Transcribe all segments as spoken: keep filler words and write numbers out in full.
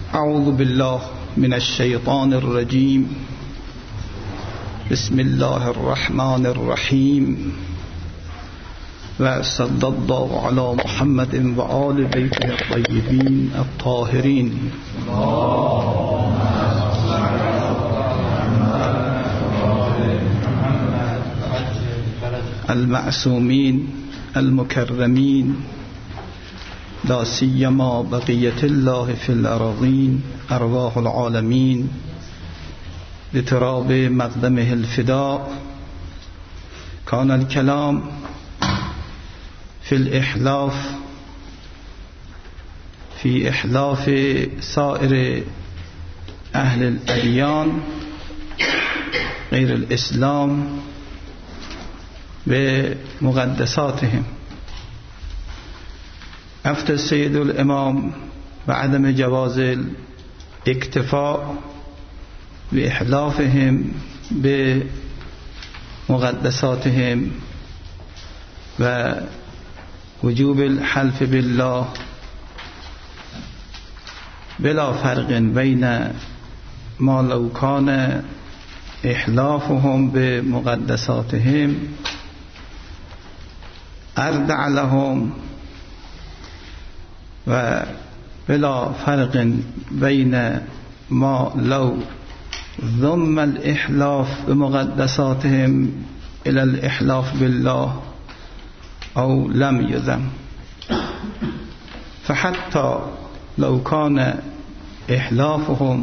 اعوذ بالله من الشیطان الرجیم. بسم الله الرحمن الرحیم. و صلی الله علی محمد و آل بیته الطیبین الطاهرین المعصومین المکرمین، لا سیما بقیة الله فی الارضین ارواح العالمین لتراب مقدمه الفداء. کان الکلام فی الاحلاف فی احلاف سائر اهل الادیان غیر الاسلام بمقدساتهم. افتى السيد الإمام بعدم جواز الاكتفاء بإحلافهم بمقدساتهم ووجوب الحلف بالله بلا فرق بين ما لو كان إحلافهم بمقدساتهم أردع لهم و بلا فرق بين ما لو ضم الإحلاف بمقدساتهم إلى الإحلاف بالله أو لم يضم. فحتى لو كان إحلافهم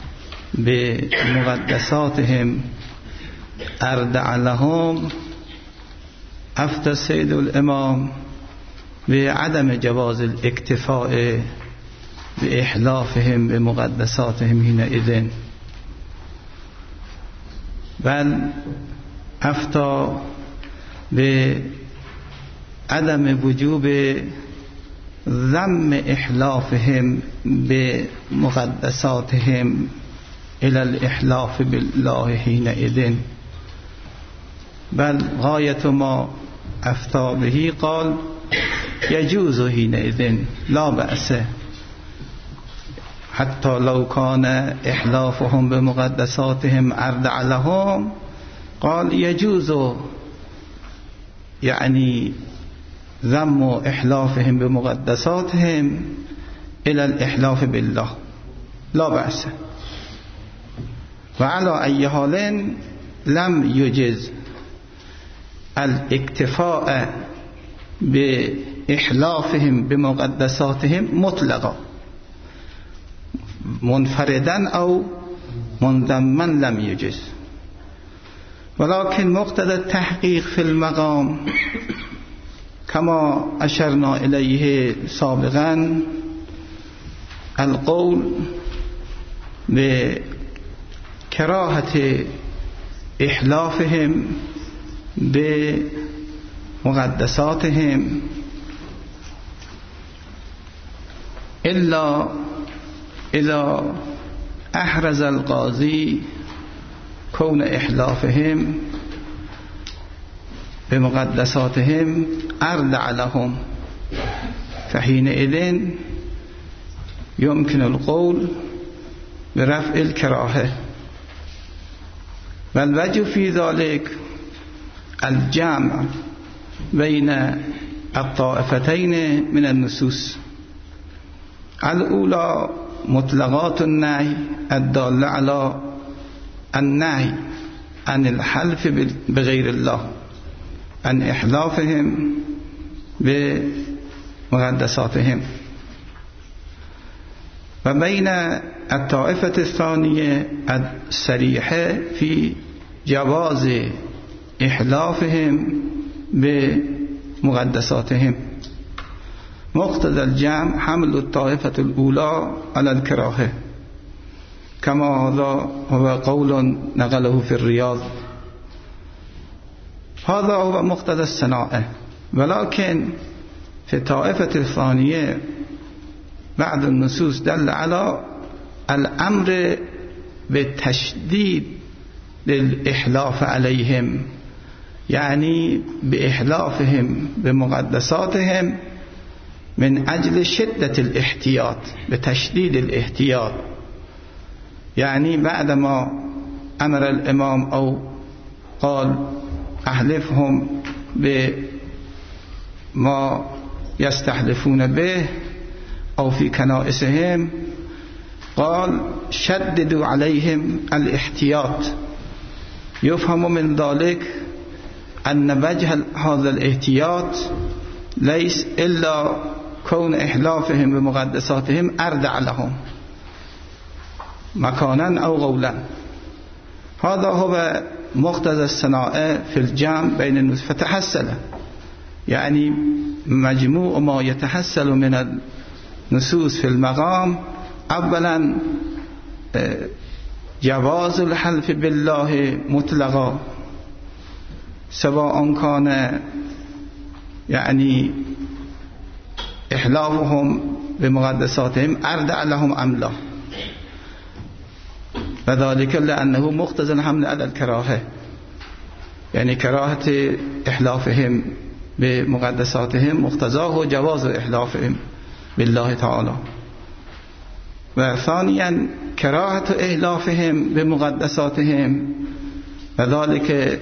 بمقدساتهم أردع لهم، أفتى السيد الإمام بعدم جواز الاكتفاء بإحلافهم بمقدساتهم حينئذ، بل أفتى بعدم وجوب ذم إحلافهم بمقدساتهم إلى الإحلاف بالله حينئذ، بل غاية ما أفتى به قال يجوز حينئذ لا بأس، حتى لو كان إحلافهم بمقدساتهم أردع لهم قال يجوز، يعني ذم إحلافهم بمقدساتهم إلى الإحلاف بالله لا بأس. وعلى أي حال لم يجز الاكتفاء بإحلافهم بمقدساتهم مطلقا منفردا أو منضما لم يجز، ولكن مقتضى التحقيق في المقام كما أشرنا إليه سابقا القول بكراهة إحلافهم بمقدساتهم إلا إذا أحرز القاضي كون إحلافهم بمقدساتهم أردع لهم، فحينئذ يمكن القول برفع الكراهة. والوجه في ذلك الجمع بين الطائفتين من النصوص، الأولى مطلقات النهي الدالة على النهي عن الحلف بغير الله، عن إحلافهم بمقدساتهم، وبين الطائفة الثانية الصريحة في جواز إحلافهم بمقدساتهم. مقتضى الجمع حمل الطائفة الأولى على الكراهة، كما هذا هو قول نقله في الرياض، هذا هو مقتضى الصناعة. ولكن في الطائفة الثانية بعض النصوص دل على الأمر بالتشديد للإحلاف عليهم، يعني بإحلافهم بمقدساتهم من اجل شدت الاحتیاط، به تشدید الاحتیاط، یعنی بعد ما امر الامام او قال احلفهم به ما يستحلفون به او في كنائسهم قال شددوا عليهم الاحتياط. يفهم من ذلك ان وجه هذا الاحتياط ليس الا كون احلافهم بمقدساتهم اردع لهم مكانا او قولا. هذا هو مقتضى الصناعة في الجمع بين النصوص فتحصل، يعني مجموع ما يتحصل من النصوص في المقام. اولا جواز الحلف بالله مطلقا سواء كان يعني احلافهم بمقدساتهم اردع لهم ام لا، وذلك لأنه مقتضى الحمل على الكراهة، يعني كراهة إحلافهم بمقدساتهم مقتضاه جواز إحلافهم بالله تعالى. وثانيا كراهة إحلافهم بمقدساتهم وذلك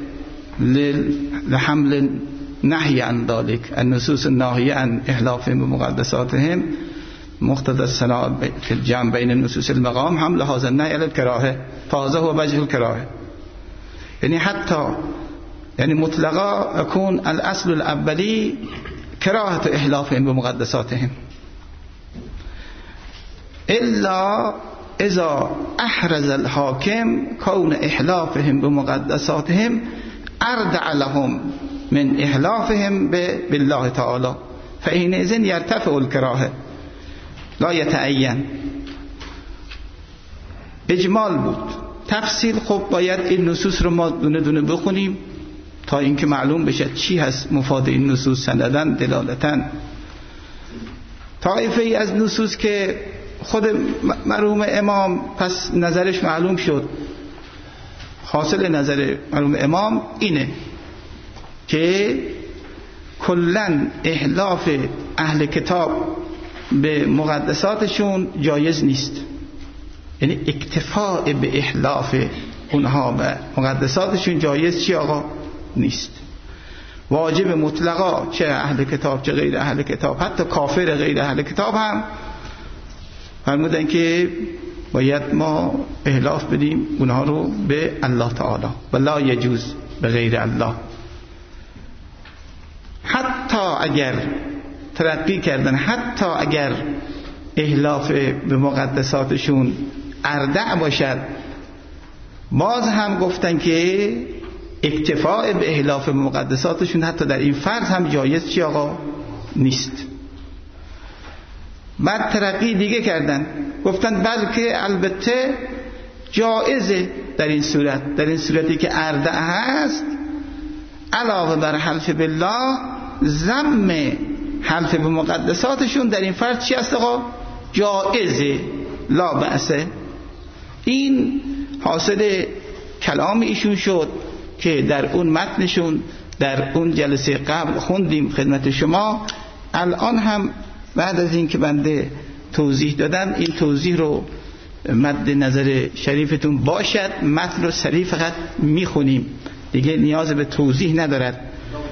لحمل نهي عن ذلك، النصوص الناهية عن إحلافهم بمقدساتهم مقتضى الصناعة في الجمع بين النصوص المقام حمل هذا النهي على الكراهة، فهذا هو وجه الكراهة. يعني حتى يعني مطلقا يكون الأصل الأولي كراهة إحلافهم بمقدساتهم، إلا إذا أحرز الحاكم كون إحلافهم بمقدساتهم أردع لهم من إحلافهم بالله تعالى، فحينئذ يرتفع الكراهة لا يتعین. اجمال بود. تفصیل خب باید این نصوص رو ما دونه دونه بخونیم تا اینکه معلوم بشه چی هست مفاد این نصوص سندن دلالتن. طایفه ای از نصوص که خود مرحوم امام پس نظرش معلوم شد، حاصل نظر مرحوم امام اینه که کلن احلاف اهل کتاب به مقدساتشون جایز نیست، یعنی اکتفاء به احلاف اونها به مقدساتشون جایز چی آقا نیست. واجب مطلقا چه اهل کتاب چه غیر اهل کتاب، حتی کافر غیر اهل کتاب هم فرمودن که باید ما احلاف بدیم اونها رو به الله تعالی و لا یجوز به غیر الله. حتی اگر ترقی کردن، حتی اگر احلاف به مقدساتشون اردع باشد، باز هم گفتن که اکتفاء به احلاف به مقدساتشون حتی در این فرض هم جایز چی آقا نیست. بعد ترقی دیگه کردن، گفتن بلکه البته جایزه در این صورت، در این صورتی که اردع هست علاوه بر حلف بالله ضم حلف به مقدساتشون در این فرض چی است آقا؟ جائزه، لا بأسه. این حاصل کلام ایشون شد که در اون متنشون در اون جلسه قبل خوندیم خدمت شما. الان هم بعد از این که بنده توضیح دادم این توضیح رو مد نظر شریفتون باشد، متن رو سریع فقط میخونیم دیگه نیاز به توضیح ندارد.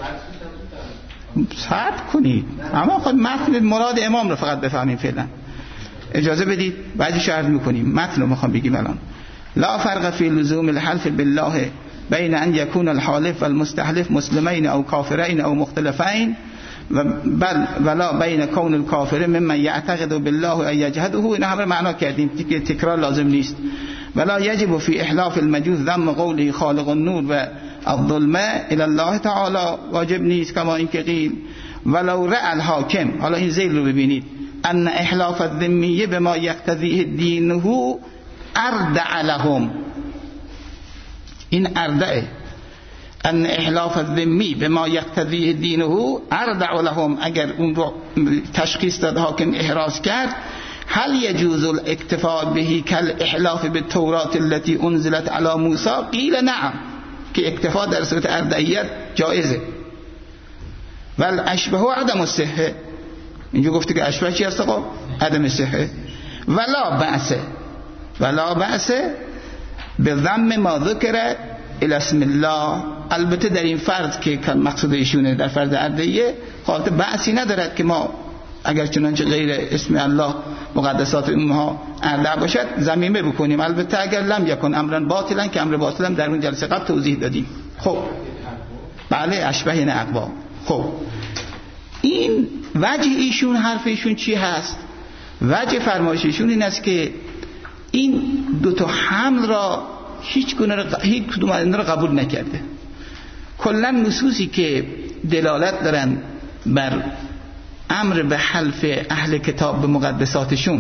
صبر کنید، اما خود متن مراد امام رو فقط بفهمیم فعلا. اجازه بدید بعدش عرض میکنیم. متن رو میخوام بگیم الان. لا فرق فی لزوم الحلف بالله بین ان یکون الحالف والمستحلف مسلمین او کافرین او مختلفین و بل ولا بین کون الکافر ممن یعتقد بالله و یجحده. این همه معنا کردیم که تکرار لازم نیست. ولا یجب فی احلاف المجوز ذم قوله خالق النور و الظلمه الى الله تعالی، واجب نیست کما این که قیل ولو رأى الحاکم. حالا این ذیل رو ببینید، ان احلاف الذمیه بما یقتضیه دینه اردع لهم. این اردعه، ان احلاف الذمی بما یقتضیه دینه اردع لهم. اگر اون رو تشخیص داد حاکم احراز کرد، هل یجوز الاکتفاء به کالاحلاف بالتوراة التي انزلت على موسی؟ قیل نعم، که اکتفا در صورت اردعیت جایزه. ول اشبه عدم الصحه، اینجا گفته که اشبه چی هست آقا؟ عدم صحه. ولا بأسه ولا بأسه به ضم ما ذکر الاسم الله. البته در این فرض که مقصود ایشونه، در فرض عرضیه حالت بأسی ندارد که ما اگر چنانچه غیر اسم الله مقدسات اونها ارده باشد ضمیمه بکنیم. البته اگر لم یکن امرا باطلا که امر باطلا در اون جلسه قبل توضیح دادیم. خب بله اشبه یعنی اقوا. خب این وجه ایشون، حرف ایشون چی هست؟ وجه فرمایش ایشون این است که این دو تا حمل را هیچ گونه را هیچ کدوم از اینا را قبول نکرده. کلا نصوصی که دلالت دارن بر امر به حلف اهل کتاب به مقدساتشون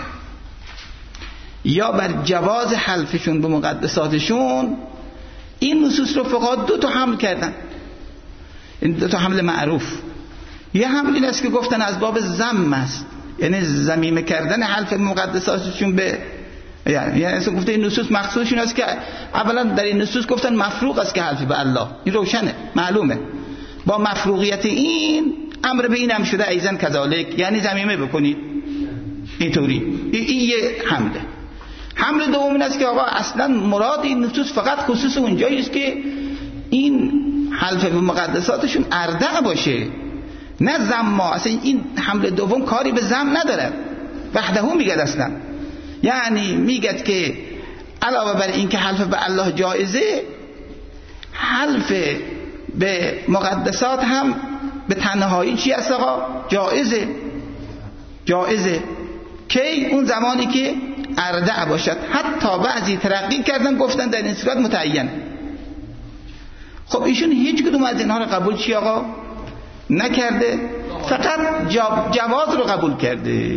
یا بر جواز حلفشون به مقدساتشون، این نصوص رو فقط دو تا حمل کردن. این دو تا حمل معروف. یه حمل این است که گفتن از باب ذم است، یعنی ذمیمه کردن حلف مقدساتشون به، یعنی یعنی اصلا گفته این نصوص مقصودشون است که اولا در این نصوص گفتن مفروغ است که حلف به الله، این روشنه معلومه. با مفروغیت این امر به این هم شده ایزن کذالک، یعنی ذمیمه بکنید اینطوری. این, این یه حمله. حمل دوم این است که آقا اصلا مراد این نصوص فقط خصوص اونجایی است که این حلف به مقدساتشون ارده باشه، نه ذم. اصلا این حمل دوم کاری به ذم نداره، وحده میگه اصلا. یعنی میگه که علاوه بر این که حلف به الله جایزه، حلف به مقدسات هم به تنهایی چی است آقا؟ جایزه. جایزه کی؟ اون زمانی که ارده باشد. حتی بعضی ترقی کردن گفتن در این صورت متعین. خب ایشون هیچ کدوم از اینها رو قبول چی آقا؟ نکرده، فقط جواز رو قبول کرده.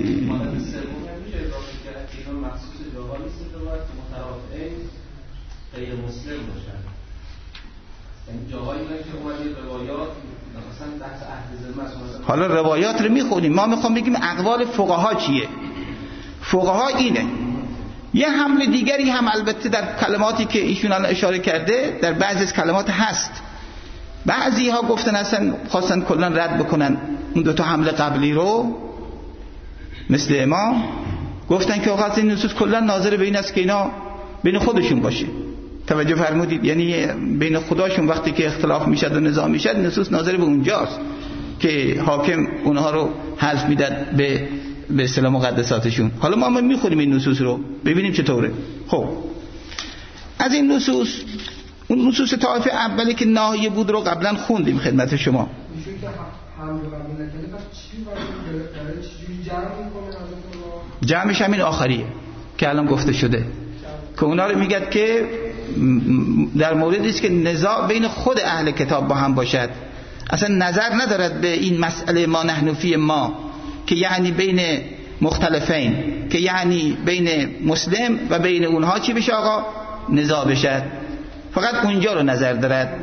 غیر مسلم باشن، یعنی جاهایی که اومده روایات مثلا بحث اهل ذمه. حالا روایات رو میخونیم، ما میخوام بگیم اقوال فقها چیه. فقها اینه. یه حمل دیگری هم البته در کلماتی که ایشون الان اشاره کرده در بعضی از کلمات هست. بعضی ها گفتن اصلا خواستن کلا رد بکنن اون دو تا حمله قبلی رو، مثل امام گفتن که آقا این نصوص کلا ناظر به این است که اینا بین خودشون باشه. توجه فرمودید؟ یعنی بین خداشون وقتی که اختلاف میشد و نزاع میشد، نصوص ناظر به اونجاست که حاکم اونها رو حذف میداد به به اصطلاح مقدساتشون. حالا ما میخونیم این نصوص رو ببینیم چطوره. خب از این نصوص، اون نصوص طایفه اولی که ناهیه بود رو قبلا خوندیم خدمت شما. میشه که حمل قبول نکنه پس چی باید چجوری جمع میکنه؟ جمعش همین آخریه که الان گفته شده که اونا رو میگد که در موردی است که نزاع بین خود اهل کتاب با هم باشد، اصلا نظر ندارد به این مسئله ما نحنفی ما که یعنی بین مختلفین، که یعنی بین مسلم و بین اونها چی بشه آقا؟ نزاع بشد. فقط اونجا رو نظر دارد.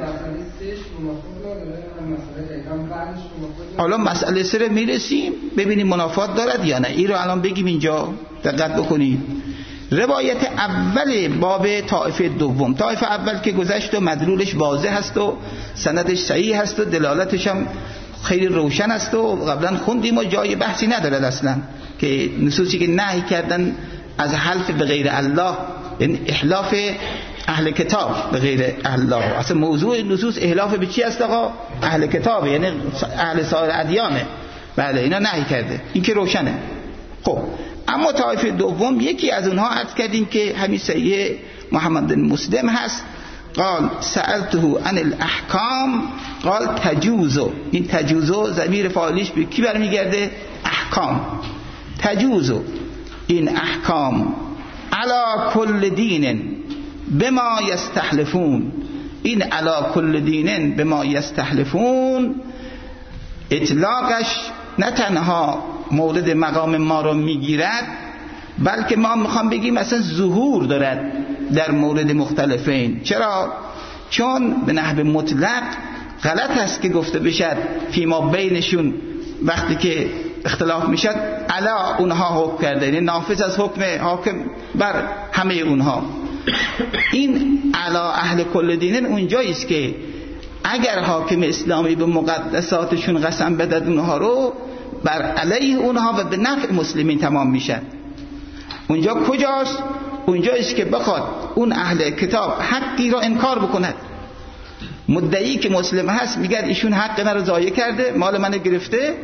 حالا مسئله سر میرسیم ببینیم منافات دارد یا نه. این رو الان بگیم اینجا دقت بکنید. روایت اول باب طائفه دوم، طائفه اول که گذشت و مدلولش واضح هست و سندش صحیح هست و دلالتش هم خیلی روشن است و قبلا خوندیم و جای بحثی ندارد اصلا، که نصوصی که نهی کردن از حلف به غیر الله، یعنی احلاف اهل کتاب به غیر الله. اصلا موضوع نصوص احلاف به چی است آقا؟ اهل کتاب، یعنی اهل سایر ادیانه. بله اینا نهی کرده، این که روشنه. خب اما طایفه دوم یکی از اونها عرض کردیم که همین صحیح محمد بن مسلم هست. قال سألته عن الاحکام قال تجوزو. این تجوزو ضمیر فاعلیش به کی برمیگرده؟ احکام. تجوزو این احکام علی کل دین بما یستحلفون. این علی کل دین بما یستحلفون اطلاقش نه تنها مورد مقام ما رو میگیرد، بلکه ما میخوام بگیم مثلا ظهور دارد در مورد مختلفین. چرا؟ چون به نحو مطلق غلط است که گفته بشد فیما بینشون وقتی که اختلاف میشد علا اونها حکم کرده، یعنی نافذ از حکم حاکم بر همه اونها. این علا اهل کل دینن اونجایی است که اگر حاکم اسلامی به مقدساتشون قسم بدهد اونها رو، بر علیه اونها و به نفع مسلمین تمام میشه. اونجا کجاست؟ اونجاییست که بخواد اون اهل کتاب حقی را انکار بکند. مدعی که مسلم هست میگه ایشون حق من رو ضایع کرده، مال منو گرفته.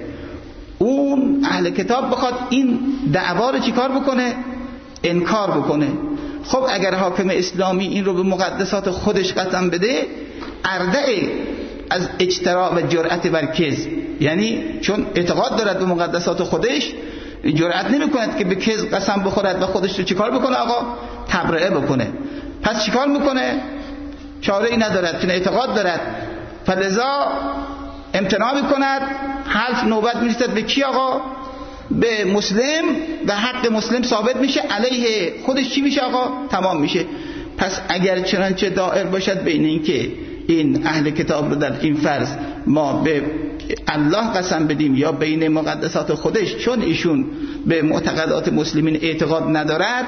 اون اهل کتاب بخواد این دعوا رو چیکار بکنه؟ انکار بکنه. خب اگر حاکم اسلامی این رو به مقدسات خودش قسم بده، ارده از اجتراء و جرأت بر کذب، یعنی چون اعتقاد دارد به مقدسات خودش، جرأت نمی کند که به کذب قسم بخورد و خودش رو چیکار بکنه؟ آقا تبرئه بکنه. پس چیکار میکنه؟ چاره ای ندارد، چون اعتقاد دارد، فلذا امتناع میکند. حلف نوبت میرسد به کی آقا؟ به مسلم، و حق مسلم ثابت میشه، علیه خودش چی میشه آقا؟ تمام میشه. پس اگر چنانچه دائر باشد بین این که این اهل کتاب رو در این فرض ما به الله قسم بدیم یا بین مقدسات خودش، چون ایشون به معتقدات مسلمین اعتقاد ندارد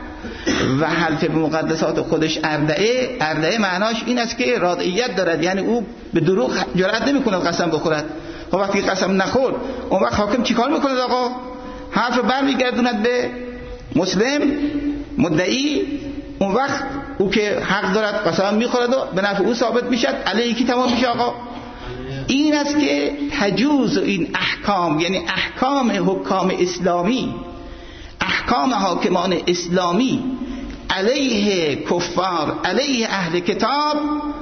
و حلف به مقدسات خودش اردعه، اردعه معناش این است که رادعیت دارد، یعنی او به دروغ جرأت نمی‌کند قسم بخورد. خب وقتی قسم نخورد، اون وقت حاکم چیکار میکنه آقا؟ حرف برمیگردوند به مسلم مدعی. اون وقت او که حق دارد قسم میخورد و به نفع او ثابت میشد، علیه کی تمام میشه آقا؟ این است که تجوز این احکام، یعنی احکام حکام اسلامی، احکام حاکمان اسلامی علیه کفار، علیه اهل کتاب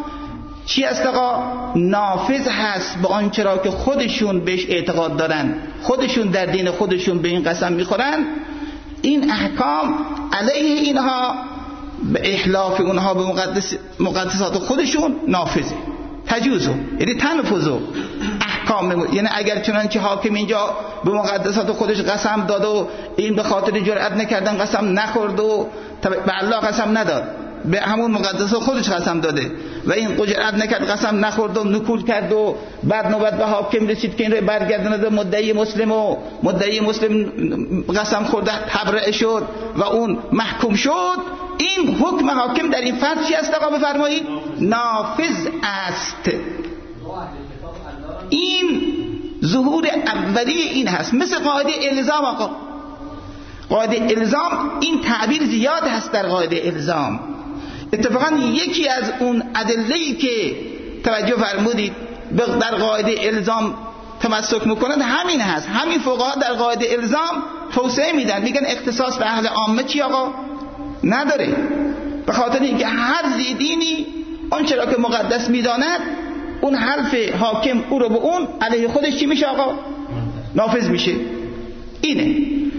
چی است آقا؟ نافذ هست به آنچه را که خودشون بهش اعتقاد دارن، خودشون در دین خودشون به این قسم میخورن. این احکام علیه اینها به احلاف اونها به مقدس مقدسات خودشون نافذه، تجوزو، یعنی تنفذو احکام. یعنی اگر چنانچه حاکم اینجا به مقدسات خودش قسم داد و این به خاطر جرأت نکردن قسم نخورد و به الله قسم نداد، به همون مقدسات خودش قسم داده و این جرأت نکرد قسم نخورد و نکول کرد و بعد نوبت به حاکم رسید که این رو برگرداند مدعی مسلم و مدعی مسلم قسم خورده تبرئه شد و اون محکوم شد. این حکم حاکم در این فرض چی است آقا بفرمایید؟ نافذ است. این ظهور اولی این هست، مثل قاعده الزام آقا. قاعده الزام این تعبیر زیاد هست در قاعده الزام. اتفاقا یکی از اون ادله‌ای که توجه فرمودید در قاعده الزام تمسک میکنند همین هست. همین فقها در قاعده الزام توسعه میدن، میگن اختصاص به اهل عامه چی آقا؟ نداره، به خاطر اینکه هر زیدینی اون چرا که مقدس میداند، اون حرف حاکم او رو به اون علیه خودش چی میشه آقا؟ نافذ میشه. اینه.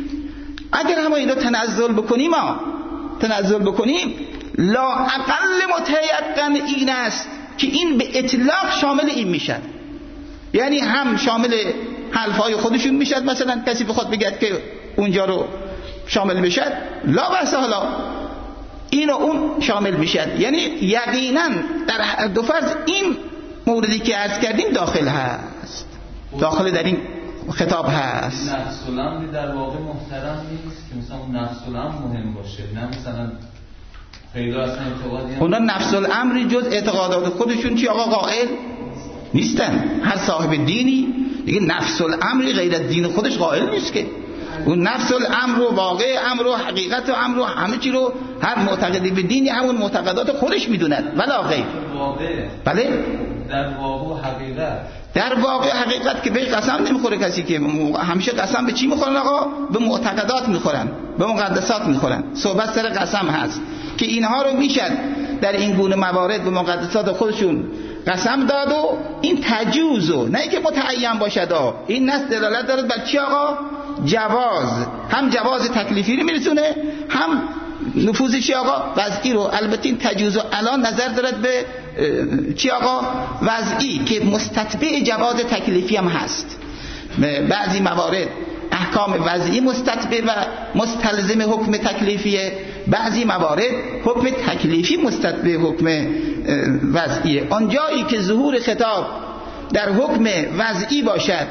اگر همه این رو تنزل بکنیم ما تنزل بکنیم لا اقل متیقن این است که این به اطلاق شامل این میشد، یعنی هم شامل حلفهای خودشون میشد، مثلا کسی بخواد بگه که اونجا رو شامل بشد، لا بس حالا این و اون شامل میشد، یعنی یقینا در هر دو فرض این موردی که عرض کردیم داخل هست، داخل در این خطاب هست. نفس الامر در واقع محترم نیست که مثلا اون نفس الامر مهم باشه، نه مثلا خیلی اصلا اعتقادی اونا نفس الامر جز اعتقادات خودشون چی آقا قائل نیستن. هر صاحب دینی دیگه نفس الامر غیر از دین خودش قائل نیست که. اون نفس الامر و واقع امر و حقیقت امر و همه چی رو هر معتقدی به دینی همون معتقدات خودش میدوند ولا غیر. واقع بله در واقع و حقیقت، در واقع حقیقت که بهش قسم نمیخوره کسی، که همیشه قسم به چی میخورن آقا؟ به معتقدات میخورن، به مقدسات میخورن. صحبت سر قسم هست که اینها رو میشد در این گونه موارد به مقدسات خودشون قسم داد و این تجوزو، نه که متعین باشد. این نص دلالت دارد بر چی آقا؟ جواز. هم جواز تکلیفی رو میرسونه، هم نفوذ چی آقا؟ وضعی رو. البته این تجوز الان نظر دارد به چی آقا؟ وضعی، که مستتبع جواز تکلیفی هم هست. بعضی موارد احکام وضعی مستتبع و مستلزم حکم تکلیفیه، بعضی موارد حکم تکلیفی مستتبع حکم وضعیه. آنجایی که ظهور خطاب در حکم وضعی باشد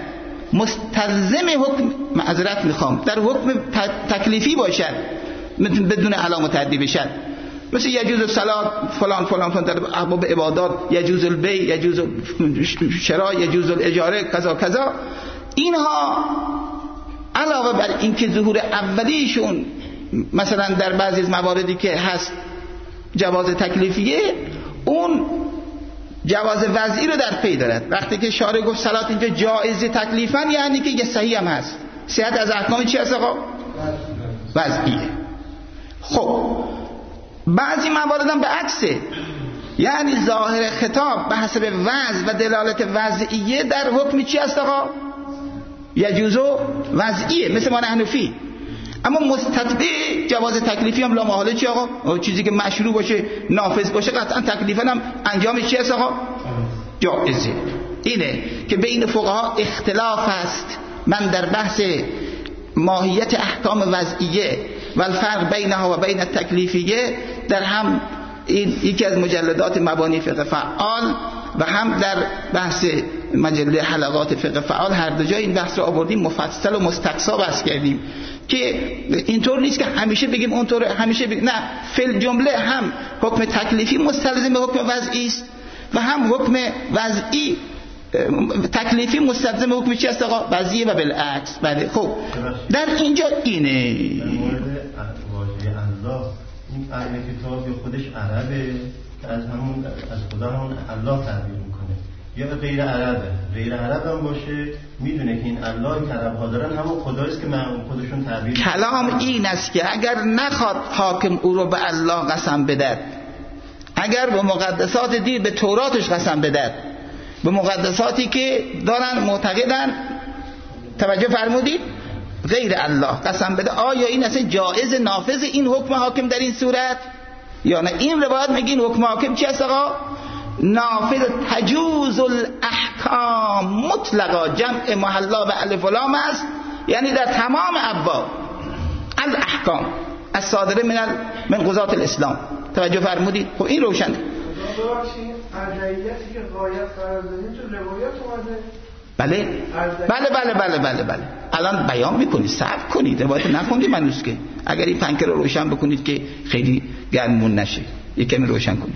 مستلزم حکم، معذرت میخوام، در حکم تکلیفی باشد بدون علامه تعدی بشد، مثل یجوز الصلات فلان فلان فلان در ابواب عبادات، یجوز البیع، یجوز شراء، یجوز الاجاره، کذا کذا. اینها علاوه بر اینکه ظهور اولیشون مثلا در بعضی از مواردی که هست جواز تکلیفیه، اون جواز وضعی رو در پی دارد. وقتی که شارع گفت صلات اینجا جایز تکلیفاً، یعنی که یه صحیح هم هست. صحت از احکام چی هست آقا؟ وضعیه. خب بعضی موارد هم به عکسه، یعنی ظاهر خطاب به حسب وضع و دلالت وضعیه در حکم چی هست آقا؟ یجوزو وضعیه، مثل ما حنفی. اما مستتبع جواز تکلیفی هم لا محاله چی آقا؟ چیزی که مشروع باشه نافذ باشه قطعا تکلیفا هم انجامش چی هست آقا؟ جائزه. اینه که بین فقها اختلاف است. من در بحث ماهیت احکام وضعیه و الفرق بینها و بین التکلیفیه در هم این یکی از مجلدات مبانی فقه فعال و هم در بحث مجله حلقات فقه فعال هر دو جای این بحث رو آوردیم، مفصل و مستقصی بحث کردیم که اینطور نیست که همیشه بگیم اونطور، همیشه بگیم نه، فل جمله هم حکم تکلیفی مستلزم حکم وضعی است و هم حکم وضعی تکلیفی مستلزم حکم چی است آقا؟ وضعی و بالعکس. بله خب در اینجا اینه در مورد واژه الله، این اهل کتاب یا خودش عربه که از همون از خدا همون الله تعبیر میکنه، یا غیر عربه؟ غیر عرب هم باشه میدونه که این الله که عرب ها دارن همون خداییست که من خودشون تعبیر. کلام این است که اگر نخواد حاکم او رو به الله قسم بدهد، اگر به مقدسات دین، به توراتش قسم بدهد، به مقدساتی که دارن معتقدن، توجه فرمودید، غیر الله قسم بده، آیا این اصلا جایز نافذ این حکم حاکم در این صورت یا نه؟ این روایت میگین حکم حاکم چی است آقا؟ نافذ. تجوز الاحکام مطلقا، جمع محلا و الف و لام است، یعنی در تمام ابواب الاحکام الصادره من من قضات الاسلام. توجه فرمودید؟ خب این روشنه. ببخشید ارجحیتی که غایت قرار دادیم تو روایت اومده. بله بله بله بله بله بله الان بیان میکنید، صبر کنید، روایت نخوندید منوس که اگر این پنکه رو روشن بکنید که خیلی گرمون نشه، یکمی روشن کنید.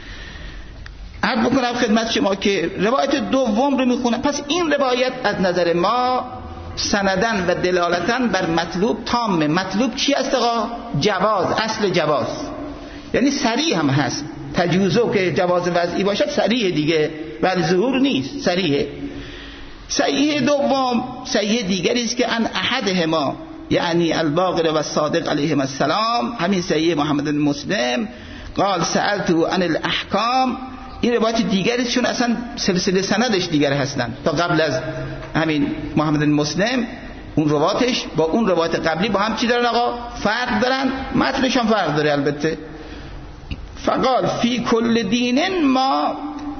عرض بکنم خدمت شما که روایت دوم رو میخونم. پس این روایت از نظر ما سندن و دلالتن بر مطلوب تامه. مطلوب چی است آقا؟ جواز، اصل جواز، یعنی صریح هم هست. تجوزو که جواز وضعی باشد صریح دیگه، ولی ظهور نیست، صریحه. صحیح دوم صحیح دیگری است که ان احدهما یعنی الباقر و الصادق علیهم السلام، همین صحیح محمد مسلم قال سألته عن الاحکام. این روایت دیگری است چون اصلا سلسله سندش دیگر هستن، تا قبل از همین محمد مسلم اون روایتش با اون روایت قبلی با هم چی دارن آقا؟ فرق دارن، متنش هم فرق داره البته. فقال فی کل دین ما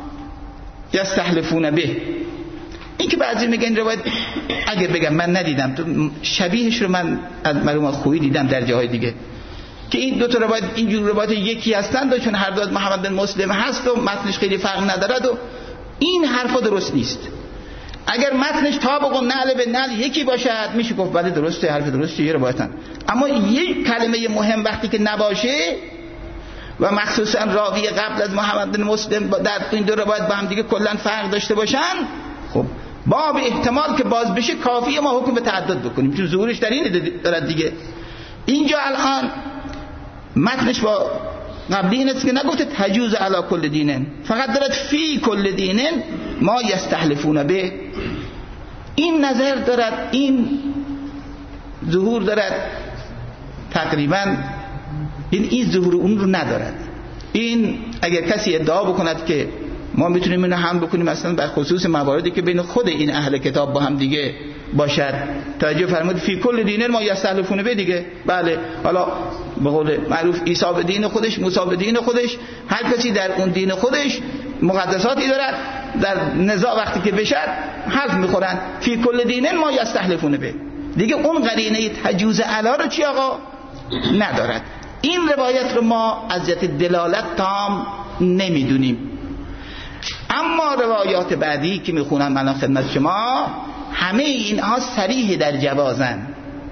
یستحلفون به. این که بعضی میگن روایت، اگه بگم من ندیدم، تو شبیهش رو من از معلومات خویی دیدم در جاهای دیگه که این دو تا روایت اینجور روایت یکی هستند و چون هر دو از محمد بن مسلم هست و متنش خیلی فرق ندارد و این حرفا درست نیست. اگر متنش طابق و نعل به نعل یکی باشد میشه گفت بله درسته، حرف درسته، یه روایتن. اما یک کلمه مهم وقتی که نباشه و مخصوصا راوی قبل از محمد بن مسلم در این دو روایت با هم دیگه کلا فرق داشته باشن، خب باب احتمال که باز بشه کافیه ما حکم به تعدد بکنیم، چون ظهورش در این دارد دیگه. اینجا الان متنش با قبلی این است که نگفته تجوز علی کل دینن، فقط دارد فی کل دینن ما یستحلفون به. این نظر دارد، این ظهور دارد تقریبا، این این ظهور اون رو ندارد. این اگر کسی ادعا بکند که ما میتونیم اینو هم بکنیم مثلا بر خصوص مواردی که بین خود این اهل کتاب با هم دیگه باشد، توجه فرمود فی کل دینر ما یستحلفون به دیگه، بله حالا به قول معروف عیسی به دین خودش، موسی به دین خودش، هر کسی در اون دین خودش مقدساتی دارد، در نزاع وقتی که بشد حرف میخورن فی کل دینر ما یستحلفون به دیگه. اون قرینه تجوز علا رو چی آقا؟ ندارد. این روایت رو ما از جهت دلالت تام نمیدونیم. اما روایات بعدی که میخونم من خدمت شما همه اینها صریح در جوازن،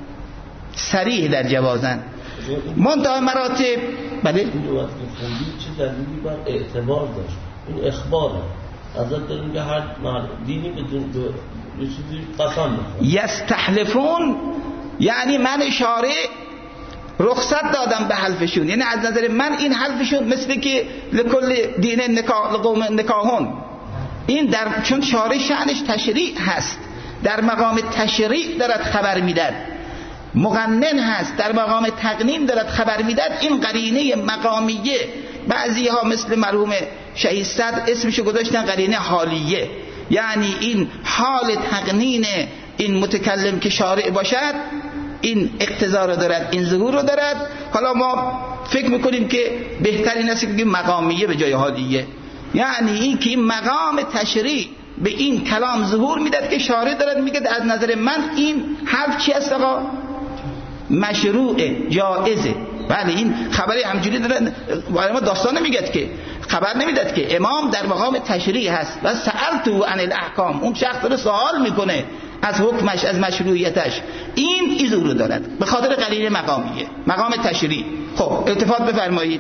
صریح در جوازن. منتها مراتب. بله این روایت که خوندید چه دلیلی بر اعتبار داشت؟ این اخباره ازت داریم که هر دینی بدون یه چیزی قسم میخورن. یستحلفون یعنی من اشاره رخصت دادم به حلفشون، یعنی از نظر من این حلفشون مثل که لکل دین نکاح لقوم نکاحون، این در چون شارع شأنش تشریع هست، در مقام تشریع دارد خبر میداد، مقنن هست در مقام تقنین دارد خبر میداد. این قرینه مقامیه، بعضی ها مثل مرحوم شهید صدر اسمشو گذاشتن قرینه حالیه، یعنی این حال تقنین این متکلم که شارع باشد این اقتضا رو دارد، این ظهور رو دارد. حالا ما فکر میکنیم که بهترین است که بگیم مقامیه به جای حالیه، یعنی این که این مقام تشریع به این کلام ظهور میداد که شارع دارد میگه از نظر من این حرف چی است آقا؟ مشروعه، جائزه. بله این خبری همجوری داره، ما داستان نمیگد که خبر نمیداد که امام در مقام تشریع هست و سألتو عن الاحکام، اون شخص رو سوال میکنه از حکمش، از مشروعیتش، این ایزو رو دارد به خاطر قرینه مقامیه، مقام تشریع. خب التفات بفرمایید.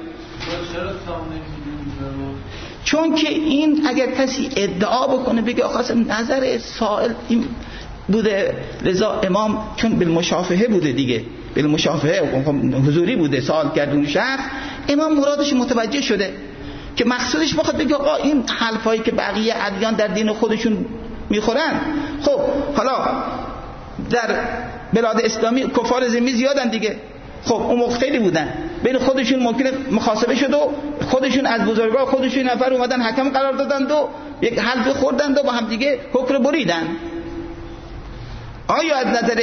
چون که این اگر کسی ادعا بکنه بگه آخه نظر سائل این بوده، لذا امام چون بالمشافهه بوده دیگه، بالمشافهه حضوری بوده، سوال کرد اون شخص، امام مرادش متوجه شده که مقصودش بخواد بگه آقا این حلفایی که بقیه ادیان در دین خودشون میخورن، خب حالا در بلاد اسلامی کفار ذمی زیادن دیگه، خب اون موقع خیلی بودن، بین خودشون ممکنه مخاصمه شد و خودشون از بزرگا خودشون نفر اومدن حکم قرار دادن و یک حلف خوردن و با هم دیگه حکم رو بریدن. آیا از نظر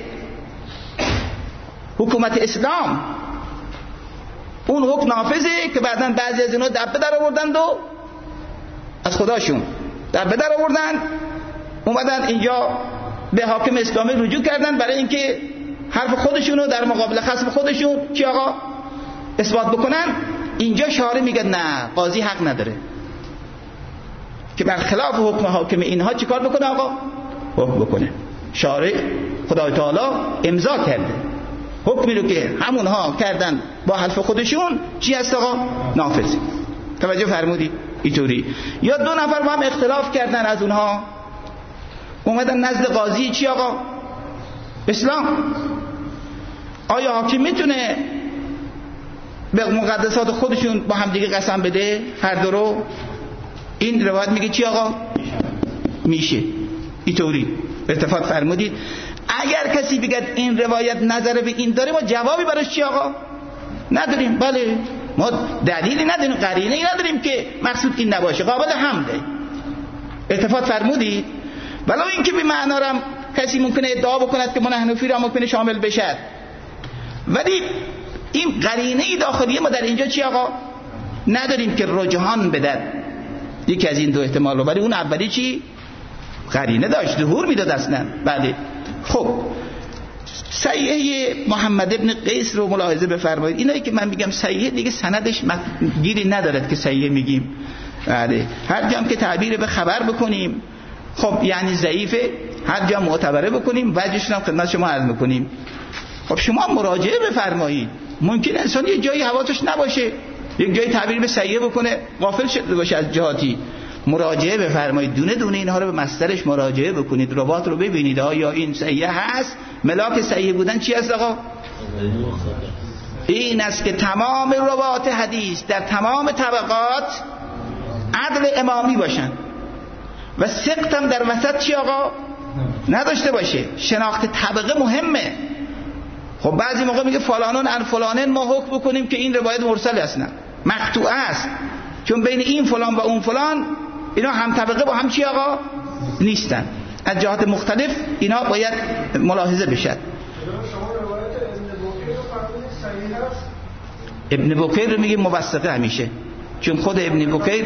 حکومت اسلام اون حکم نافذه که بعداً بعضی از اینا دبه در آوردن و از خداشون دبه در آوردن اومدن اینجا به حاکم اسلامی رجوع کردن برای اینکه حرف خودشونو در مقابل خصم خودشون چی آقا اثبات بکنن؟ اینجا شارع میگه نه، قاضی حق نداره که برخلاف حکم حاکم اینها چیکار بکنه آقا؟ حکم بکنه. شارع خدای تعالی امضا کرده حکمی رو که همونها کردن با حلف خودشون چی هست آقا؟ نافذ. توجه فرمودی؟ اینطوری. یا دو نفر با هم اختلاف کردن از اونها اومدن نزد قاضی چی آقا؟ اسلام. آیا حاکم میتونه به مقدسات خودشون با هم دیگه قسم بده هر دو رو؟ این روایت میگه چی آقا؟ میشه. اینطوری اتفاق فرمودید. اگر کسی بگه این روایت نظر به این داره، ما جوابی براش چی آقا؟ نداریم. بله ما دلیلی نداریم، قرینه ای نداریم که مقصود این نباشه، قابل حمله. اتفاق فرمودید. ولو اینکه به معنا رم کسی ممکنه ادعا بکند که من حنفی را ممکنه شامل بشد، ولی این قرینه داخلی ما در اینجا چی آقا؟ نداریم که رجحان بدد یکی از این دو احتمال رو، ولی اون اولی چی؟ قرینه داشت، ظهور میداد اصلا. بله. خب صحیحه محمد ابن قیس رو ملاحظه بفرمایید. اینایی که من میگم صحیحه دیگه سندش گیری ندارد که صحیحه میگیم. بله. هر جا هم که تعبیر به خبر بکنیم خب یعنی ضعیفه، هر جا معتبره بکنیم وجهش هم خدمت شما عرض میکنیم. خب شما مراجعه بفرمایید. ممکن انسان یه جایی حواسش نباشه، یک جایی تعبیر به صحیحه بکنه غافل شده باشه از جهاتی. مراجعه بفرمایید، دونه دونه اینها رو به مصدرش مراجعه بکنید، رباط رو ببینید آیا این صحیحه هست. ملاک صحیح بودن چی است آقا؟ این است که تمام روات حدیث در تمام طبقات عدل امامی باشن و سقط هم در وسط چی آقا؟ نداشته باشه. شناخت طبقه مهمه. خب بعضی موقع میگه فلانون ان فلانن ما حکم بکنیم که این روایت مرسل اصلا مقطوع است، چون بین این فلان و اون فلان اینا هم طبقه با هم چی آقا؟ نیستن. از جهات مختلف اینا باید ملاحظه بشد. ابن بکیر رو میگه موثقه همیشه، چون خود ابن بکیر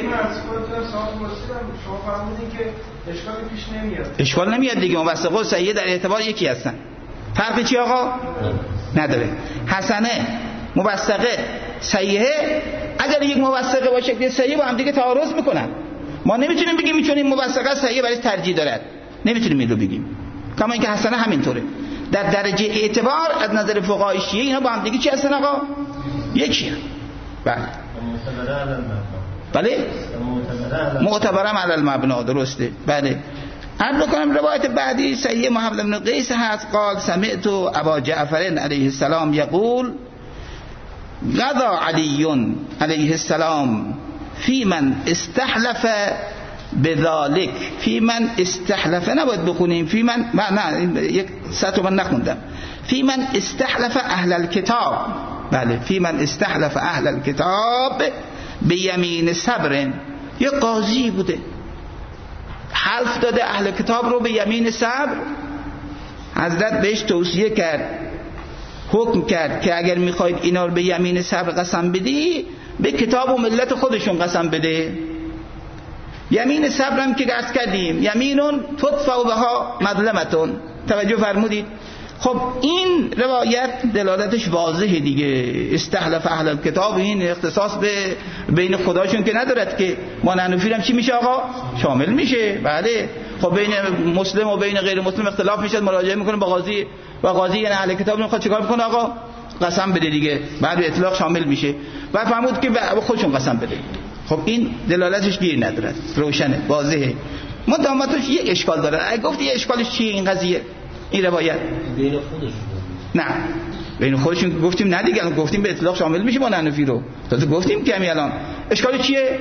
اشکال نمیاد دیگه. موثقه و صحیحه در اعتبار یکی هستن. فرقی چی آقا؟ نداره. حسنه، موثقه، صحیحه اگر یک موثقه باشه که صحیح با هم دیگه تعارض میکنن، ما نمیتونیم بگیم چون این موثقه صحیح برای ترجیح دارد، نمیتونیم این رو بگیم. کما اینکه حسنه همینطوره. در درجه اعتبار از نظر فقهای شیعه اینا با هم دیگه چی هستن آقا؟ یکی هستن. بله. بله؟ معتبرم علی المبنا. درسته. بله. عرض کنم روایت بعدی صحیح محمد بن قیس هست قال سمعت ابا جعفر علیه السلام یقول قضا علی علیه السلام فی من استحلف بذالک. فی من استحلف نباید بخونیم، فی من نه یک سطر من نخوندم. فی من استحلف اهل الكتاب، بله فی من استحلف اهل الكتاب به یمین صبر. یک قاضی بوده حلف داده اهل کتاب رو به یمین صبر. حضرت بهش توصیه کرد، حکم کرد که اگر میخواید اینا رو به یمین صبر قسم بدی به کتاب و ملت خودشون قسم بده. یمین صبرم که عرض کردیم یمینون تطفع بها مظلمتون. توجه فرمودید؟ خب این روایت دلالتش واضحه دیگه. استحلف اهل الکتاب این اختصاص به بین خداشون که ندارد که ما حنفی هم چی میشه آقا؟ شامل میشه. بله خب بین مسلم و بین غیر مسلم اختلاف میشه، مراجعه میکنه با قاضی و قاضی یعنی اهل کتاب میخواد چیکار میکنه آقا؟ قسم بده دیگه. بعد اطلاق شامل میشه و فرمود که خودشون قسم بده. خب این دلالتش گیر ندارد، روشنه، واضحه. مدامتش یه اشکال داره. اگه گفتی اشکالش چیه این قضیه؟ این روایت بین خودشون نه بین خودشون گفتیم نه دیگه، گفتیم به اطلاق شامل میشه با حنفی رو. تازه گفتیم کمی الان اشکال چیه؟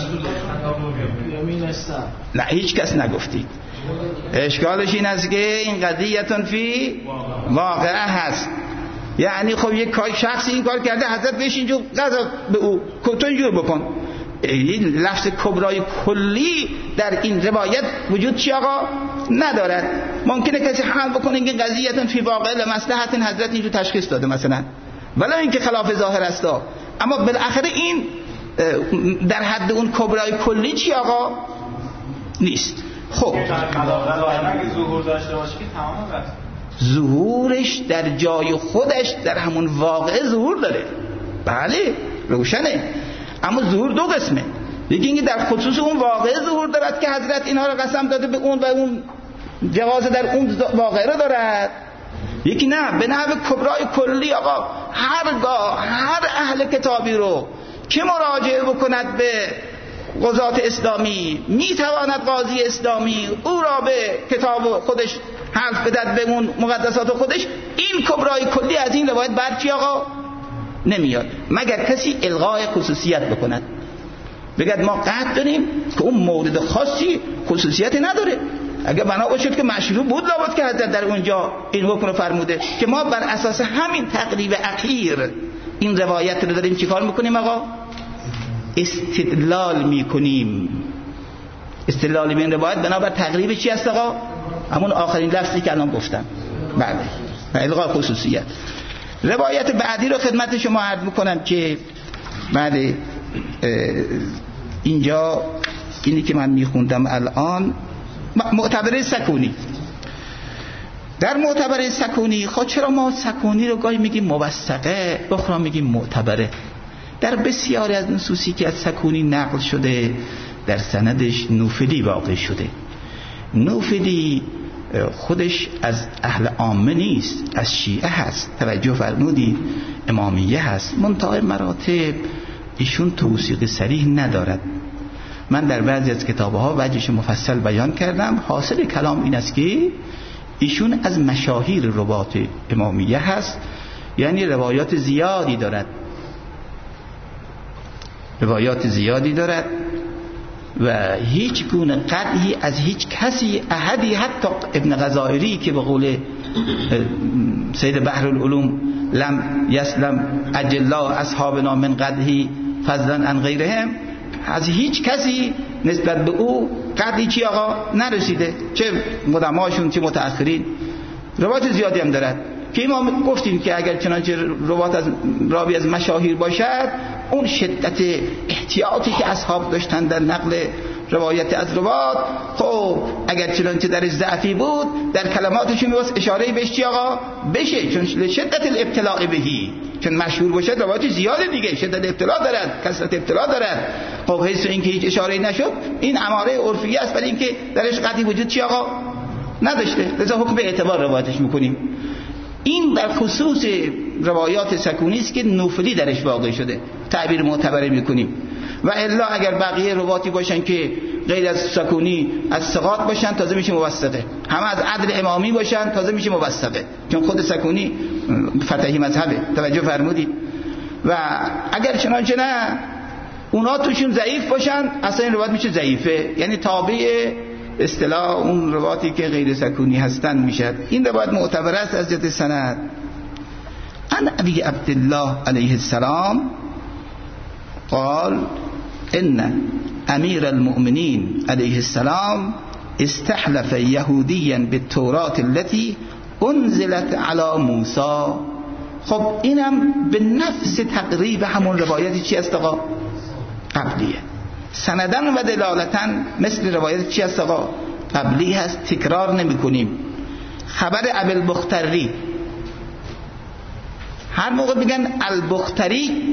نه هیچ کس نگفتید. اشکالش این است که این قضیه‌تون فی واقعه هست. یعنی خب یک شخصی این کار کرده، حضرت بهش اینجور قضا به او تو اینجور بکن. این لفظ کبرای کلی در این روایت وجود چی آقا؟ ندارد. ممکنه کسی حال بکنه که قضیه‌تون فی واقع لمصلحت حضرت اینجور تشخیص داده مثلا، ولی اینکه خلاف ظاهر است. اما بالاخره این در حد اون کبرای کلی چی آقا؟ نیست. خب ظهور داشته باشه که تمام رفت. ظهورش در جای خودش در همون واقعه ظهور داره. بله روشنه. اما ظهور دو قسمه. یکی اینکه در خصوص اون واقعه ظهور دارد که حضرت اینها رو قسم داده به اون و اون جواز در اون واقعه رو دارد. یکی نه به نحو کبرای کلی آقا هرگاه هر اهل کتابی رو که مراجعه بکند به قضات اسلامی میتواند قاضی اسلامی او را به کتاب خودش حلف بدهد به اون مقدسات خودش. این کبرای کلی از این روایت برچی آقا نمیاد، مگر کسی الغای خصوصیت بکند، بگد ما قطع داریم که اون مورد خاصی خصوصیت نداره. اگر بنا باشد که مشروع بود لابد که حضرت در اونجا این حکم فرموده که ما بر اساس همین تقریب اخیر این روایت رو داریم چیکار میکنیم آقا؟ استدلال میکنیم. استدلال به این روایت بنابر تقریب چی است آقا؟ همون آخرین لفظی که الان گفتم. بله الغای خصوصیت. روایت بعدی رو خدمت شما عرض میکنم که بعد اینجا اینی که من میخوندم الان معتبره سکونی. در معتبره سکونی خب چرا ما سکونی رو گاهی میگیم موثقه بخورا میگیم معتبره؟ در بسیاری از نصوصی که از سکونی نقل شده در سندش نوفلی واقع شده. نوفلی خودش از اهل عامه نیست، از شیعه هست. توجه فرمودید؟ امامیه هست. منتهی مراتب ایشون توثیق صریح ندارد. من در بعضی از کتابها وجهش مفصل بیان کردم. حاصل کلام این است که ایشون از مشاهیر روات امامیه هست، یعنی روایات زیادی دارد روایات زیادی دارد و هیچ گونه قطعی از هیچ کسی احدی، حتی ابن غزائری که به قول سید بحرالعلوم لم یسلم اجلا اصحابنا من قدحی فضلا عن غیرهم، از هیچ کسی نسبت به او قدری چی آقا نرسیده، چه قدماشون چه متأخرین. روایت زیادی هم دارد که ما گفتیم که اگر چنانچه روایت از راوی از مشاهیر باشد، اون شدت احتیاطی که اصحاب داشتن در نقل روایت از روات، خب اگر چنانچه درش ضعفی بود در کلماتشون می‌واس اشاره بهش چی آقا بشه، چون شدت الابتلاء بهی، چون مشهور باشد روایت زیاده دیگه، شدت ابتلاء دارد، کثرت ابتلاء دارد. خب حیث اینکه هیچ اشاره نشد، این اماره عرفیه است، برای اینکه درش قطعی وجود چی آقا نداشته، لذا حکم به اعتبار روایتش میکنیم. این در خصوص روایات سکونی است که نوفلی درش واقع شده، تعبیر معتبر میکنیم. و الا اگر بقیه رواتی باشن که غیر از سکونی از ثقات باشن تازه میشه موثقه، همه از عدل امامی باشن تازه میشه موثقه، چون خود سکونی فتحی مذهبه. توجه فرمودید؟ و اگر چنانچه نه اونا توشون ضعیف باشن اصلا این روایت میشه ضعیفه، یعنی تابع اصطلاح اون روایتی که غیر سکونی هستن میشد. این روایت معتبر است از جهت سند. عن ابی عبدالله علیه السلام قال ان امیر المؤمنین علیه السلام استحلف یهودیا بالتوراة التي انزلت علی موسی. خب اینم به نفس تقریب همون روایتی چی است آقا؟ قبلیه. سندن و دلالتن مثل روایت چی است آقا؟ قبلی هست، تکرار نمی کنیم. خبر ابوالبختری، هر موقع بگن البختری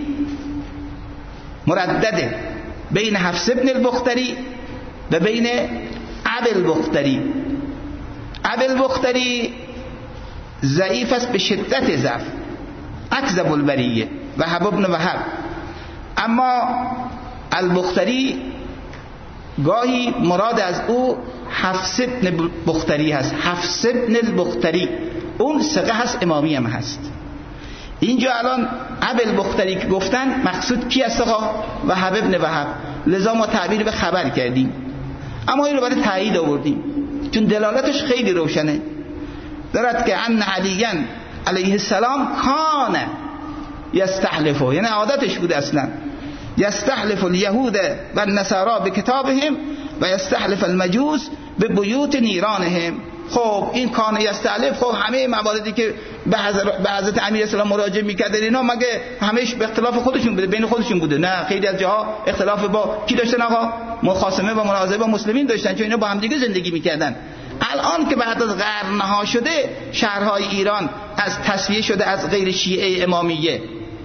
مردده بین حفص ابن البختری و بین ابوالبختری. ابوالبختری ضعیف است به شدت ضعف، اکذب البریه وهب ابن وهب. اما البختری گاهی مراد از او حفص ابن بختری هست، حفص ابن البختری اون ثقه هست، امامی هم هست. اینجا الان ابوالبختری که گفتن مقصود کی است آقا؟ وهب ابن وهب، لذا ما تعبیر به خبر کردیم، اما این رو برای تایید آوردیم چون دلالتش خیلی روشنه. دارد که ان علی علیه السلام کان یستحلفه، یعنی عادتش بود اصلا، یستحلف الیهود و النصارا به کتابهم و یستحلف المجوس به بیوت نیرانهم. خب این کان یستحلف، خب همه مواردی که به حضرت امیر اسلام مراجعه میکردن اینا مگه همش به اختلاف خودشون بوده، بین خودشون بوده؟ نه، خیلی از جاها اختلاف با کی داشتن آقا؟ مخاصمه و مناظره با مسلمین داشتن، چون اینا با هم دیگه زندگی میکردن. الان که بعد از قرنها شده شهرهای ایران از تصفیه شده از غیر شیعه امامیه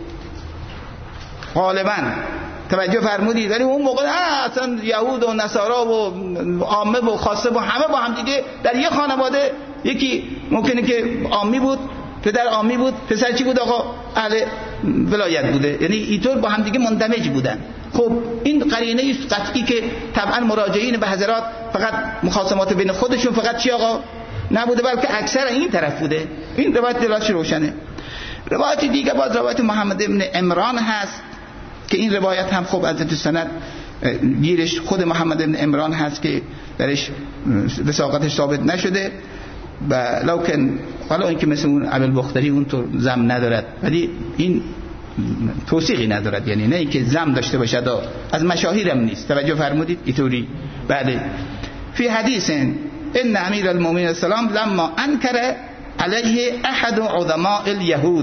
غالبا، توجه فرمودید؟ ولی اون موقع اصلا یهود و نصارا و عامه و خاصه و همه با هم دیگه در یه خانواده، یکی ممکنه که عامی بود، پدر عامی بود، پسر چی بود آقا؟ اهل ولایت بوده، یعنی اینطور با هم دیگه مندمج بودن. خب این قرینه است قطعی که طبعا مراجعین به حضرات فقط مخاصمات بین خودشون فقط چی آقا نبوده، بلکه اکثر این طرف بوده. این روایت دلالتش روشنه. روایت دیگه باز روایت محمد ابن عمران هست که این روایت هم خب از تو سند گیرش خود محمد ابن عمران هست که درش وثاقتش ثابت نشده و لکن حالا اینکه مثل اون ابوالبختری اون تو زم ندارد، ولی این توثیقی ندارد، یعنی نه اینکه زم داشته باشد، از مشاهیرم نیست. توجه فرمودید اینطوری؟ بله. فی حدیث ان امیر المؤمنین السلام لما انکر علیه احد عظماء الیهود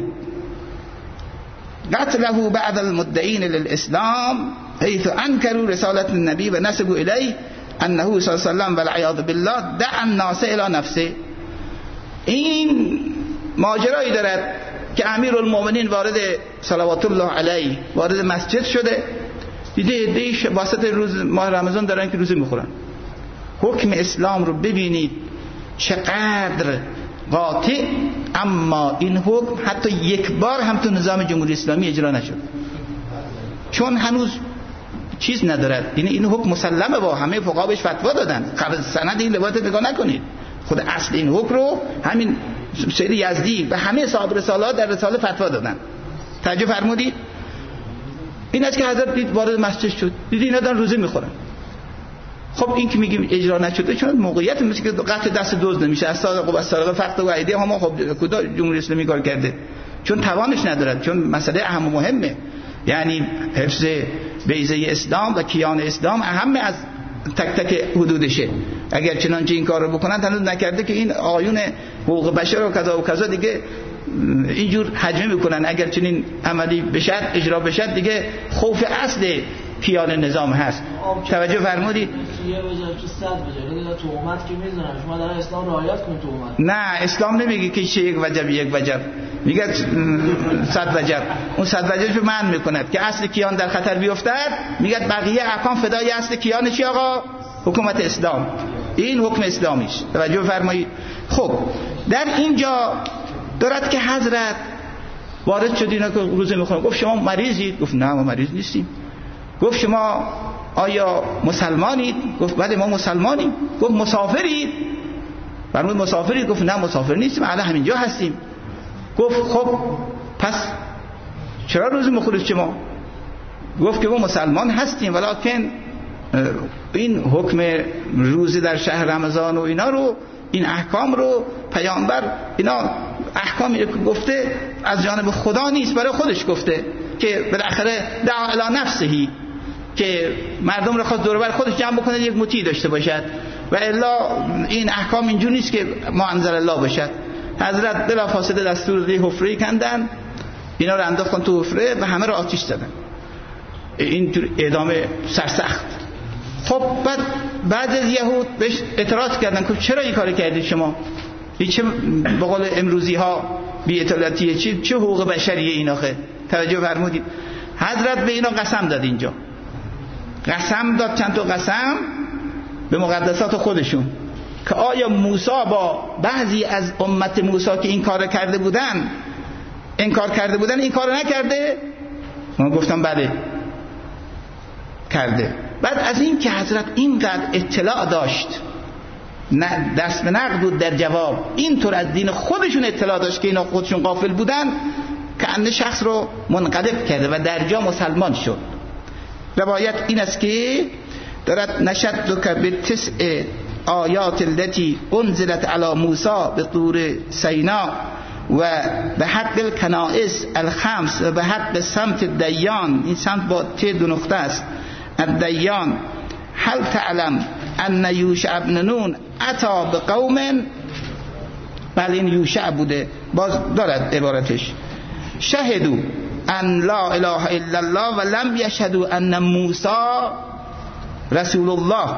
قتله بعد المدعین للاسلام حيث انکروا رسالت النبی و نسبوا الیه انه صلی الله علیه و سلم والعیاذ بالله دعا الناس الی نفسه. این ماجرایی دارد که امیرالمومنین وارد صلوات الله علیه وارد مسجد شده، دیده دیش واسط روز ماه رمضان دارن که روزه میخورن. حکم اسلام رو ببینید چقدر قاطع، اما این حکم حتی یک بار هم تو نظام جمهوری اسلامی اجرا نشد، چون هنوز چیز ندارد. یعنی این حکم مسلمه با همه فقها بهش فتوا دادن. قبل سند این روایت نگاه نکنید، خود اصل این حکم رو همین سید یزدی و همه صاحب رسالات در رساله فتوا دادن. توجه فرمودید؟ این است که حضرت دید وارد مسجد شد، دید اینا دارن روزه میخورن. خب این که میگیم اجرا نشده چون موقعیت مثل که قطع دست دزد نمیشه، از سارق و از سارق فقط و ایدی هم خب کجا جمهوری اسلامی کار کرده؟ چون توانش ندارد، چون مسئله اهم و مهمه، یعنی حفظ بیضه اسلام و کیان اسلام اهم از تک تک حدودشه. اگر چنانچه این کار رو بکنن هنوز نکرده که این آیون حقوق بشر و کذا و کذا دیگه اینجور حجمه میکنن. اگر چنین عملی بشد اجرا بشد دیگه خوف اصل کیان نظام هست. توجه فرمودید؟ یه وجه تو صد وجه تهمت که میزنن شما در اسلام رعایت کنید تهمت. نه، اسلام نمیگه که چه یک وجب یک وجب، میگه صد وجب. اون صد وجبش رو معنی میکند که اصل کیان در خطر بیفتد، میگه بقیه احکام فدای اصل کیان چی آقا؟ حکومت اسلام. این حکم اسلامیش. توجه فرمایید. خب در اینجا دارد که حضرت وارد شد، اینا که روزه میخورن، گفت شما مریضید؟ گفت نه ما مریض نیستیم. گفت شما آیا مسلمانید؟ گفت بله ما مسلمانیم. گفت مسافرید؟ فرمود مسافرید؟ گفت نه مسافر نیستیم، الان همینجا هستیم. گفت خب پس چرا روزی مخلص شما؟ گفت که ما مسلمان هستیم ولکن این حکم روزی در شهر رمضان و اینا رو، این احکام رو پیامبر اینا احکامی رو گفته از جانب خدا نیست، برای خودش گفته که بالاخره دعا الی نفسهی، که مردم رو خواست دور بر خودش جمع بکنه یک مطیع داشته باشد و الا این احکام اینجور نیست که ما انزل الله باشد. حضرت بلافاصله دستور دادی حفره کندن، اینا رو انداختن تو حفره و همه رو آتش زدن. این طور اعدام سرسخت. خب بعد بعد از یهود بهش اعتراض کردن که چرا این کارو کردید شما؟ این چه به قول امروزی ها بی اطاعتیه، چه چه حقوق بشریه این آخه؟ توجه فرمودید؟ حضرت به اینا قسم داد، اینجا قسم داد، چند تا قسم به مقدسات خودشون، که آیا موسی با بعضی از امت موسی که این کار کرده بودن انکار کرده بودن این کار نکرده؟ من گفتم بله کرده. بعد از این که حضرت اینقدر اطلاع داشت، نه دست به نقد بود در جواب، اینطور از دین خودشون اطلاع داشت که اینا خودشون غافل بودن، که انده شخص رو منقلب کرده و در جا مسلمان شد. روایت این است که دارد نشدک بالتسع آیات التي انزلت علی موسی بطور سینا و به حق الکنائس الخمس و به حق سمت الدیان، این سمت با ت دو نقطه است، الدیان. هل تعلم ان یوشع بن نون اتا بقوم، بله این یوشع بوده، باز دارد عبارتش، شهدو ان لا اله الا الله و لم یشهدوا ان موسی رسول الله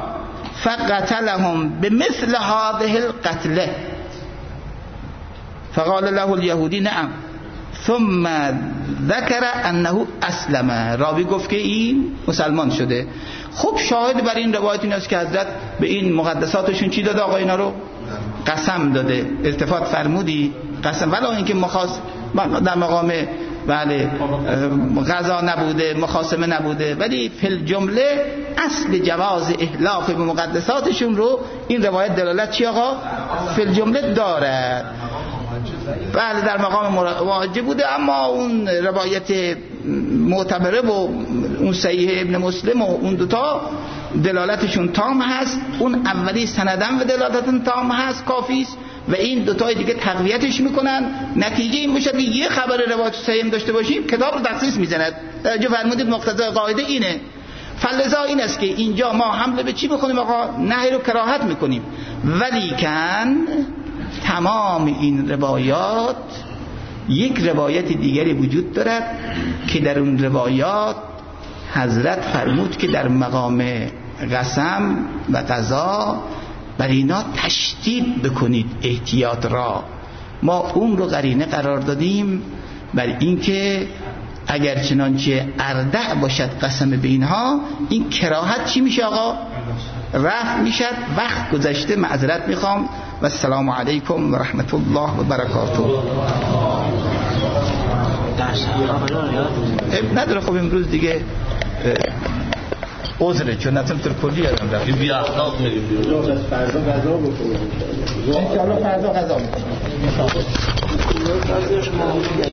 فقتلهم بمثل هذه القتله فقال له اليهودي نعم ثم ذكر انه اسلم. راوی گفت که این مسلمان شده. خب شاهد بر این روایت این است که حضرت به این مقدساتشون چی داده؟ آقا اینا رو قسم داده. التفات فرمودی قسم، ولی اینکه مخاص در مقام بله غذا نبوده، مخاصمه نبوده، ولی فی الجمله اصل جواز احلاف به مقدساتشون رو این روایت دلالت چی آقا؟ فی الجمله داره. بله در مقام واجب بوده، اما اون روایت معتبره و اون صحیح ابن مسلم و اون دوتا دلالتشون تام هست، اون اولی سندن و دلالتشون تام هست، کافی است، و این دوتای دیگه تقویتش میکنن. نتیجه این باشه که یه خبر روایت صحیح داشته باشیم کتاب رو تخصیص میزند. توجه فرمودید؟ مقتضای قاعده اینه. فلذا این است که اینجا ما حمله به چی بکنیم آقا؟ نهی رو کراهت میکنیم، ولی کن تمام این روایات یک روایت دیگری وجود دارد که در اون روایات حضرت فرمود که در مقام قسم و قضا بر اینا تشدید بکنید احتیاط را. ما اون رو قرینه قرار دادیم بر اینکه اگر چنانچه اردع باشد قسم به اینها، این کراهت چی میشه آقا؟ رفع میشد. وقت گذشته، معذرت میخوام و السلام علیکم و رحمت الله و برکاته. نداره خب امروز دیگه عذره، چون نتون تر کلی یادم رفت. بی اخلاق میگیم فردا غذا بکنیم. ان شاء الله فردا غذا میکنیم.